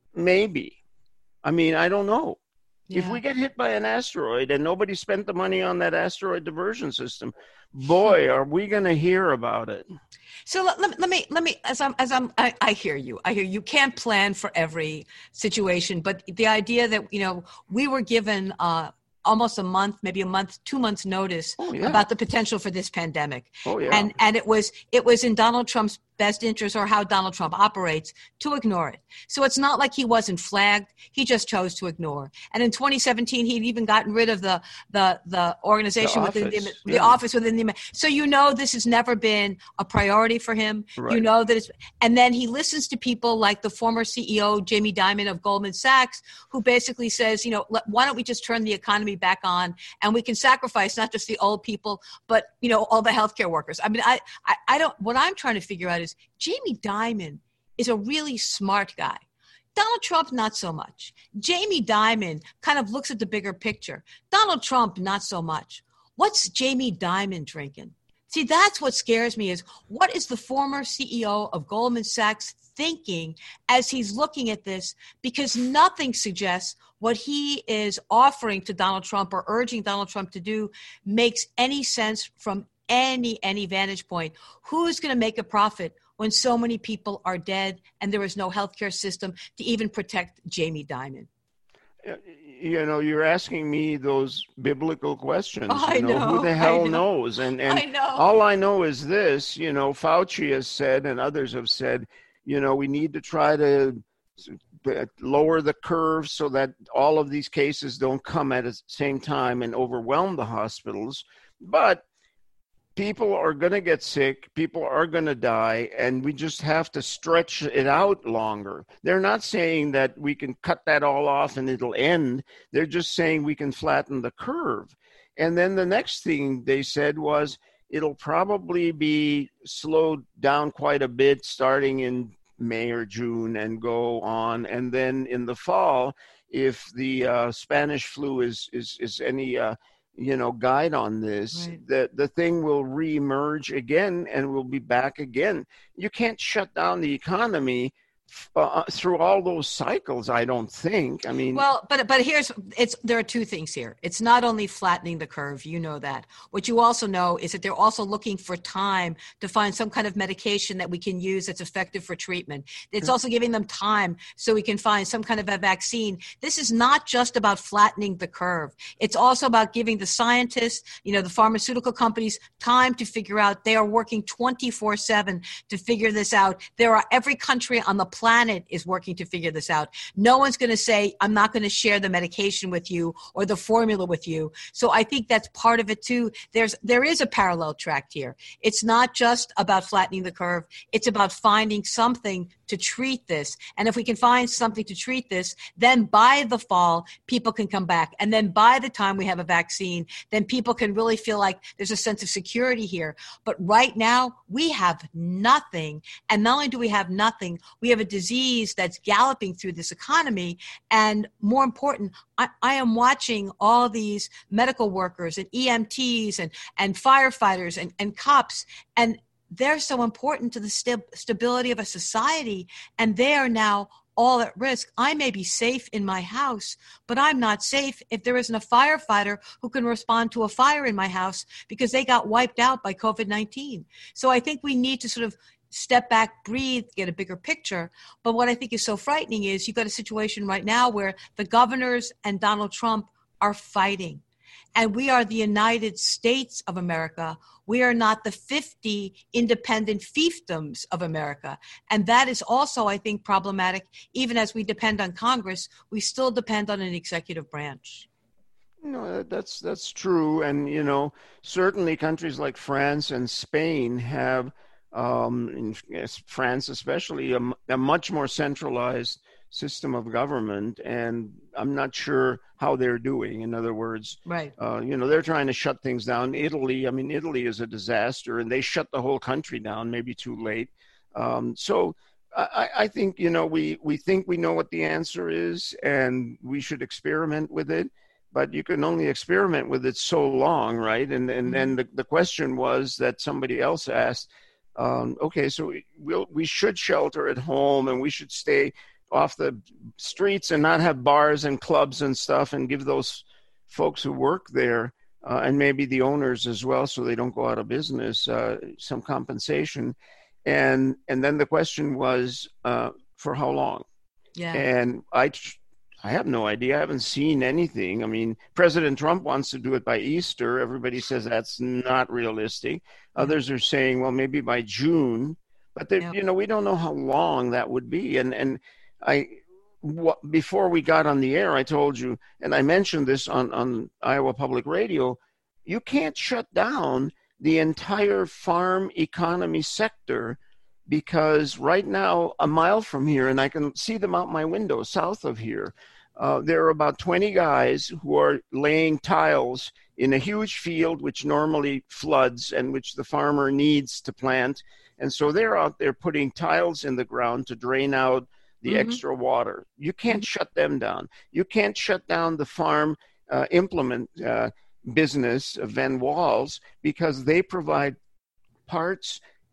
maybe. I mean, I don't know. Yeah. If we get hit by an asteroid and nobody spent the money on that asteroid diversion system, boy, are we going to hear about it. So let, let, let me, let me, as I'm, as I'm, I, I hear you. I hear you can't plan for every situation, but the idea that, you know, we were given uh, almost a month, maybe a month, two months notice oh, yeah. about the potential for this pandemic. Oh, yeah. And, and it was, it was in Donald Trump's best interest, or how Donald Trump operates, to ignore it. So it's not like he wasn't flagged. He just chose to ignore. And in twenty seventeen, he'd even gotten rid of the the the organization the within office. the, the yeah. office within the. So you know this has never been a priority for him. Right. You know that it's, and then he listens to people like the former C E O Jamie Dimon of Goldman Sachs, who basically says, you know, why don't we just turn the economy back on, and we can sacrifice not just the old people, but you know all the healthcare workers. I mean, I I, I don't. What I'm trying to figure out is, Jamie Dimon is a really smart guy. Donald Trump, not so much. Jamie Dimon kind of looks at the bigger picture. Donald Trump, not so much. What's Jamie Dimon drinking? See, that's what scares me, is what is the former C E O of Goldman Sachs thinking as he's looking at this? Because nothing suggests what he is offering to Donald Trump or urging Donald Trump to do makes any sense from any, any vantage point. Who's going to make a profit when so many people are dead and there is no healthcare system to even protect Jamie Dimon? you know, you're asking me those biblical questions. I you know, know, who the hell I know. knows? And and I know. all I know is this, you know, Fauci has said, and others have said, you know, we need to try to lower the curve so that all of these cases don't come at the same time and overwhelm the hospitals. But people are going to get sick, people are going to die, and we just have to stretch it out longer. They're not saying that we can cut that all off and it'll end. They're just saying we can flatten the curve. And then the next thing they said was it'll probably be slowed down quite a bit starting in May or June and go on. And then in the fall, if the uh, Spanish flu is, is, is any... Uh, you know, guide on this, right. the, the thing will reemerge again and we'll be back again. You can't shut down the economy uh, through all those cycles, I don't think. I mean, well, but but here's it's there are two things here. It's not only flattening the curve, you know that. What you also know is that they're also looking for time to find some kind of medication that we can use that's effective for treatment. It's also giving them time so we can find some kind of a vaccine. This is not just about flattening the curve. It's also about giving the scientists, you know, the pharmaceutical companies time to figure out. They are working twenty-four seven to figure this out. There are every country on the planet is working to figure this out. No one's going to say, I'm not going to share the medication with you or the formula with you. So I think that's part of it too. There's, there is a parallel track here. It's not just about flattening the curve. It's about finding something to treat this. And if we can find something to treat this, then by the fall, people can come back. And then by the time we have a vaccine, then people can really feel like there's a sense of security here. But right now, we have nothing. And not only do we have nothing, we have a disease that's galloping through this economy. And more important, I, I am watching all these medical workers and E M Ts and, and firefighters and, and cops, and they're so important to the st- stability of a society, and they are now all at risk. I may be safe in my house, but I'm not safe if there isn't a firefighter who can respond to a fire in my house because they got wiped out by COVID nineteen. So I think we need to sort of step back, breathe, get a bigger picture. But what I think is so frightening is you've got a situation right now where the governors and Donald Trump are fighting. And we are the United States of America. We are not the fifty independent fiefdoms of America. And that is also, I think, problematic. Even as we depend on Congress, we still depend on an executive branch. No, that's that's true. And, you know, certainly countries like France and Spain have, um, in yes, France especially, a, a much more centralized system of government, and I'm not sure how they're doing. In other words, right? Uh, you know, they're trying to shut things down. Italy, I mean, Italy is a disaster, and they shut the whole country down, maybe too late. Um, so I, I think, you know, we, we think we know what the answer is, and we should experiment with it, but you can only experiment with it so long, right? And and then the, the question was that somebody else asked, um, okay, so we, we'll, we should shelter at home, and we should stay off the streets and not have bars and clubs and stuff, and give those folks who work there uh, and maybe the owners as well, so they don't go out of business, uh, some compensation. And and then the question was, uh, for how long? Yeah. And I, I have no idea. I haven't seen anything. I mean, President Trump wants to do it by Easter. Everybody says that's not realistic. Yeah. Others are saying, well, maybe by June. But, they, yeah. you know, we don't know how long that would be. And and I, w- before we got on the air, I told you, and I mentioned this on, on Iowa Public Radio, you can't shut down the entire farm economy sector, because right now, a mile from here, and I can see them out my window south of here, uh, there are about twenty guys who are laying tiles in a huge field which normally floods and which the farmer needs to plant. And so they're out there putting tiles in the ground to drain out the mm-hmm. extra water. You can't mm-hmm. shut them down. You can't shut down the farm uh, implement uh, business of Van Walls, because they provide parts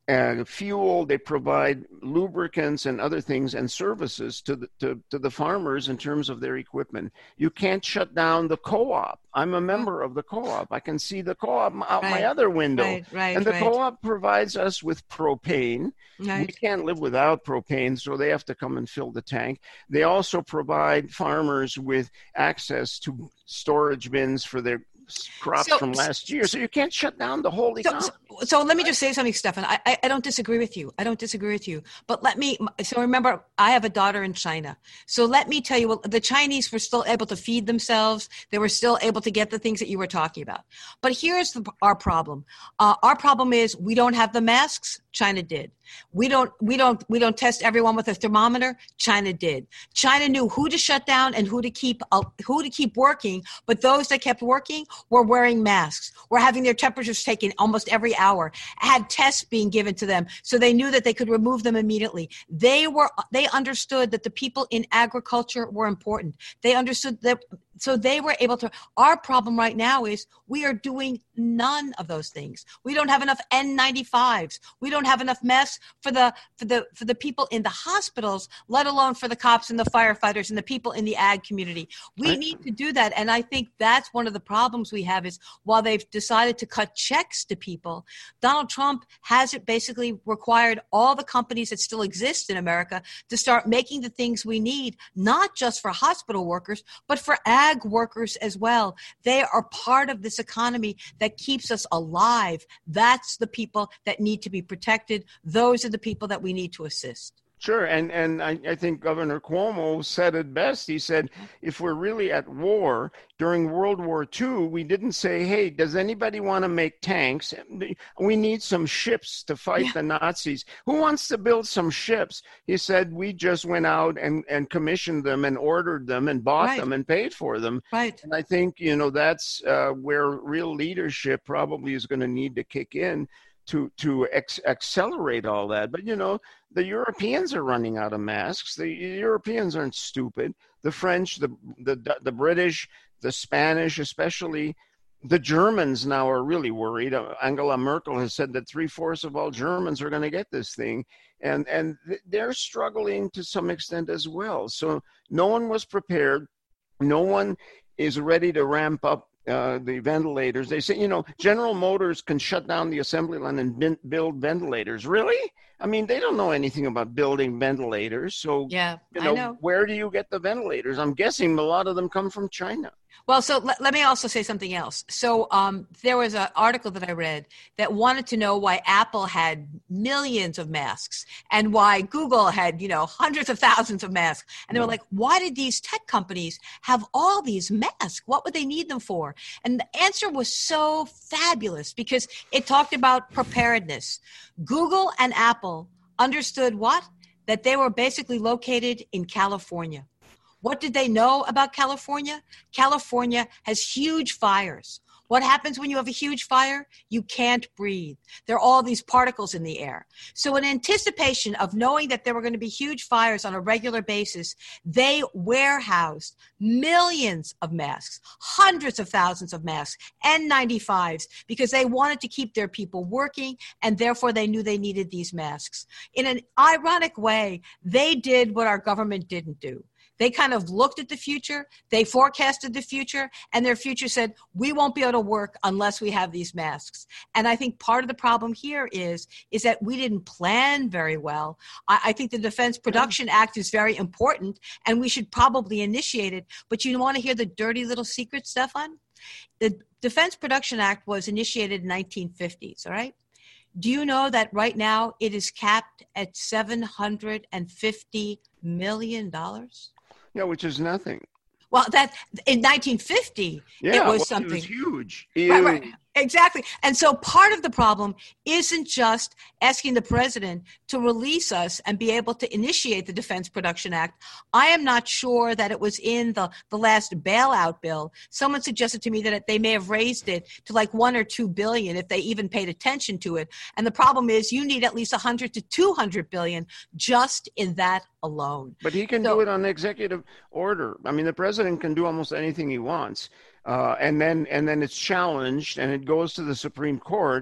uh, fuel, they provide lubricants and other things and services to the, to, to the farmers in terms of their equipment. You can't shut down the co-op. I'm a member of the co-op. I can see the co-op out right. my other window. Right, right, and the right. co-op provides us with propane. Right. We can't live without propane, so they have to come and fill the tank. They also provide farmers with access to storage bins for their crops so, from last year. So you can't shut down the whole economy. So, so, so let me just say something, Stefan. I, I, I don't disagree with you. I don't disagree with you. But let me, so remember, I have a daughter in China. So let me tell you, well, the Chinese were still able to feed themselves. They were still able to get the things that you were talking about. But here's the, our problem. Uh, our problem is we don't have the masks. China did. We don't, we don't, we don't test everyone with a thermometer. China did. China knew who to shut down and who to keep, uh, who to keep working. But those that kept working were wearing masks, were having their temperatures taken almost every hour, had tests being given to them. So they knew that they could remove them immediately. They were, they understood that the people in agriculture were important. They understood that. So they were able to, our problem right now is we are doing none of those things. We don't have enough N ninety-fives. We don't have enough masks for the, for the, for the people in the hospitals, let alone for the cops and the firefighters and the people in the ag community. We right. need to do that. And I think that's one of the problems we have is while they've decided to cut checks to people, Donald Trump has it basically required all the companies that still exist in America to start making the things we need, not just for hospital workers, but for ag ag workers as well. They are part of this economy that keeps us alive. That's the people that need to be protected. Those are the people that we need to assist. Sure, and, and I, I think Governor Cuomo said it best. He said, if we're really at war, during World War Two, we didn't say, hey, does anybody want to make tanks? We need some ships to fight yeah. the Nazis. Who wants to build some ships? He said, we just went out and, and commissioned them and ordered them and bought right. them and paid for them. Right. And I think, you know, that's uh, where real leadership probably is going to need to kick in to to ex- accelerate all that. But, you know, the Europeans are running out of masks. The Europeans aren't stupid. The French, the the the British, the Spanish, especially the Germans now are really worried. Uh, Angela Merkel has said that three-fourths of all Germans are going to get this thing. And, and they're struggling to some extent as well. So no one was prepared. No one is ready to ramp up Uh, the ventilators. They say, you know, General Motors can shut down the assembly line and bin- build ventilators. Really? I mean, they don't know anything about building ventilators. So, yeah, you know, I know. Where do you get the ventilators? I'm guessing a lot of them come from China. Well, so let, let me also say something else. So um, there was an article that I read that wanted to know why Apple had millions of masks and why Google had, you know, hundreds of thousands of masks. And they were like, why did these tech companies have all these masks? What would they need them for? And the answer was so fabulous because it talked about preparedness. Google and Apple understood what? That they were basically located in California. What did they know about California? California has huge fires. What happens when you have a huge fire? You can't breathe. There are all these particles in the air. So in anticipation of knowing that there were going to be huge fires on a regular basis, they warehoused millions of masks, hundreds of thousands of masks, N ninety-fives, because they wanted to keep their people working, and therefore they knew they needed these masks. In an ironic way, they did what our government didn't do. They kind of looked at the future, they forecasted the future, and their future said, we won't be able to work unless we have these masks. And I think part of the problem here is, is that we didn't plan very well. I, I think the Defense Production Act is very important, and we should probably initiate it. But you want to hear the dirty little secret, Stefan? The Defense Production Act was initiated in the nineteen fifties, all right? Do you know that right now it is capped at seven hundred fifty million dollars? Yeah, which is nothing. Well, that in nineteen fifty, yeah, it was well, something. It was huge. Right, right. Exactly. And so part of the problem isn't just asking the president to release us and be able to initiate the Defense Production Act. I am not sure that it was in the, the last bailout bill. Someone suggested to me that they may have raised it to like one or two billion if they even paid attention to it. And the problem is you need at least one hundred to two hundred billion just in that alone. But he can so, do it on executive order. I mean, the president can do almost anything he wants. Uh, and then and then it's challenged and it goes to the Supreme Court.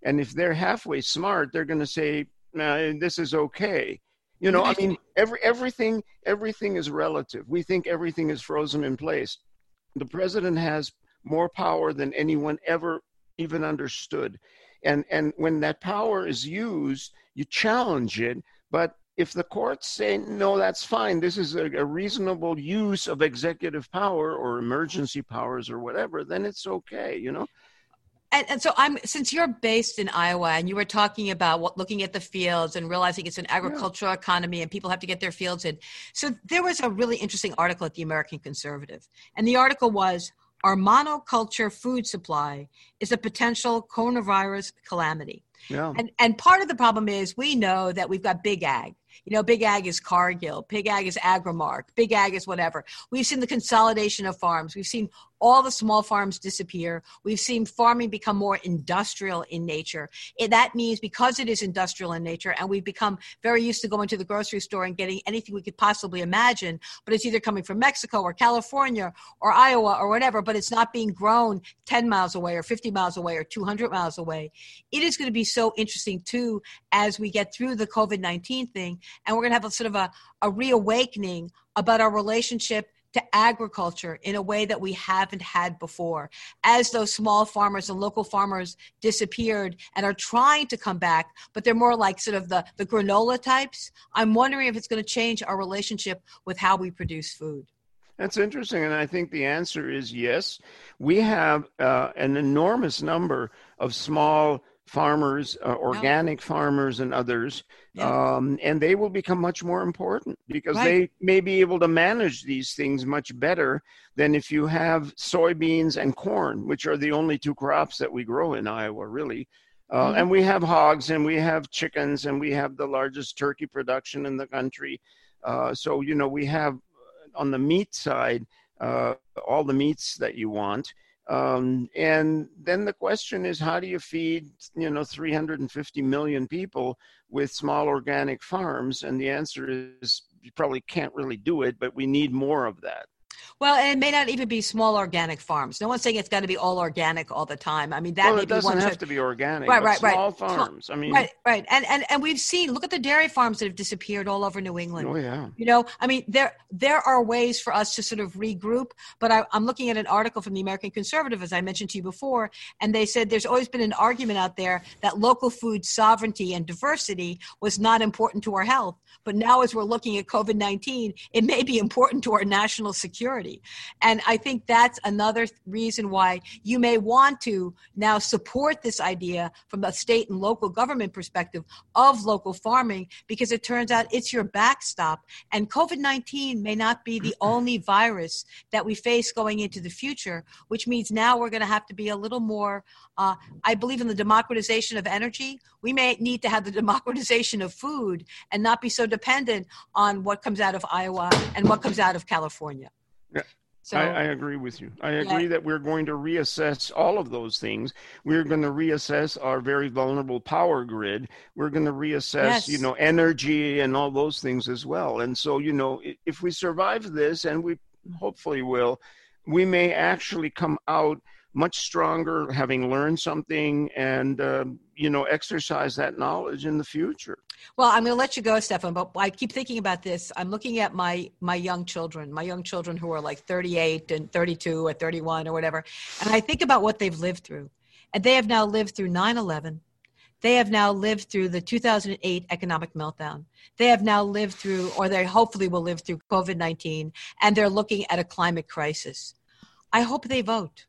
And if they're halfway smart, they're going to say, nah, this is okay. You know, I mean, every everything everything is relative. We think everything is frozen in place. The president has more power than anyone ever even understood. And and when that power is used, you challenge it. But if the courts say, no, that's fine, this is a, a reasonable use of executive power or emergency powers or whatever, then it's okay, you know? And, and so I'm, since you're based in Iowa and you were talking about what, looking at the fields and realizing it's an agricultural yeah. economy and people have to get their fields in. So there was a really interesting article at the American Conservative. And the article was, our monoculture food supply is a potential coronavirus calamity. Yeah. And and part of the problem is we know that we've got big ag. You know, big ag is Cargill, big ag is Agrimark, big ag is whatever. We've seen the consolidation of farms. We've seen all the small farms disappear. We've seen farming become more industrial in nature. It, that means because it is industrial in nature and we've become very used to going to the grocery store and getting anything we could possibly imagine, but it's either coming from Mexico or California or Iowa or whatever, but it's not being grown ten miles away or fifty miles away or two hundred miles away. It is going to be so interesting too as we get through the COVID nineteen thing. And we're going to have a sort of a, a reawakening about our relationship to agriculture in a way that we haven't had before. As those small farmers and local farmers disappeared and are trying to come back, but they're more like sort of the, the granola types, I'm wondering if it's going to change our relationship with how we produce food. That's interesting. And I think the answer is yes. We have uh, an enormous number of small farmers, uh, organic yeah. farmers and others, yeah. um, and they will become much more important because right. they may be able to manage these things much better than if you have soybeans and corn, which are the only two crops that we grow in Iowa, really. Uh, mm-hmm. And we have hogs and we have chickens and we have the largest turkey production in the country. Uh, so, you know, we have on the meat side, uh, all the meats that you want. Um, and then the question is, how do you feed, you know, three hundred fifty million people with small organic farms? And the answer is you probably can't really do it, but we need more of that. Well, and it may not even be small organic farms. No one's saying it's got to be all organic all the time. I mean, that well, may it be doesn't one have should, to be organic. Right, but right, small right. farms. I mean, right, right. And and and we've seen. Look at the dairy farms that have disappeared all over New England. Oh yeah. You know, I mean, there there are ways for us to sort of regroup. But I, I'm looking at an article from the American Conservative, as I mentioned to you before, and they said there's always been an argument out there that local food sovereignty and diversity was not important to our health. But now, as we're looking at COVID nineteen, it may be important to our national security. And I think that's another reason why you may want to now support this idea from a state and local government perspective of local farming, because it turns out it's your backstop. And COVID nineteen may not be the only virus that we face going into the future, which means now we're going to have to be a little more, uh, I believe in the democratization of energy. We may need to have the democratization of food and not be so dependent on what comes out of Iowa and what comes out of California. Yeah. So, I, I agree with you. I agree yeah. that we're going to reassess all of those things. We're going to reassess our very vulnerable power grid. We're going to reassess, yes. you know, energy and all those things as well. And so, you know, if we survive this, and we hopefully will, we may actually come out much stronger, having learned something, and, uh, you know, exercise that knowledge in the future. Well, I'm going to let you go, Stefan, but I keep thinking about this. I'm looking at my my young children, my young children who are like thirty-eight and thirty-two or thirty-one or whatever, and I think about what they've lived through. And they have now lived through nine eleven. They have now lived through the two thousand eight economic meltdown. They have now lived through, or they hopefully will live through COVID nineteen, and they're looking at a climate crisis. I hope they vote.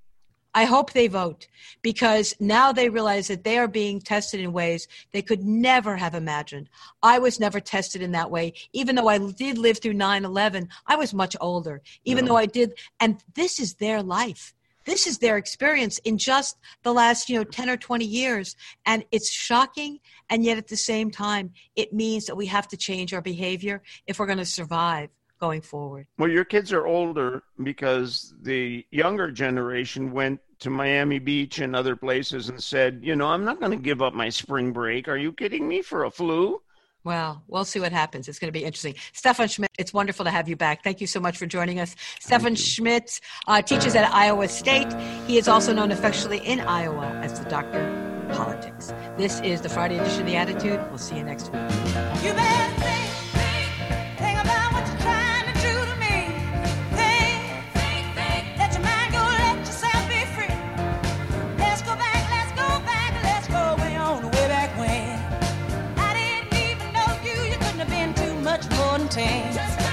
I hope they vote, because now they realize that they are being tested in ways they could never have imagined. I was never tested in that way. Even though I did live through nine eleven, I was much older, even no. though I did. And this is their life. This is their experience in just the last, you know, ten or twenty years. And it's shocking. And yet at the same time, it means that we have to change our behavior if we're going to survive going forward. Well, your kids are older because the younger generation went to Miami Beach and other places and said, you know, I'm not going to give up my spring break. Are you kidding me, for a flu? Well, we'll see what happens. It's going to be interesting. Stefan Schmidt, it's wonderful to have you back. Thank you so much for joining us. Stefan Schmidt uh, teaches at Iowa State. He is also known affectionately in Iowa as the Doctor politics. This is the Friday edition of The Attitude. We'll see you next week. You better think, think, think about what you're trying to do to me. Think, think, think, let your mind go, let yourself be free. Let's go back, let's go back, let's go way on, way back when. I didn't even know you, you couldn't have been too much more than ten.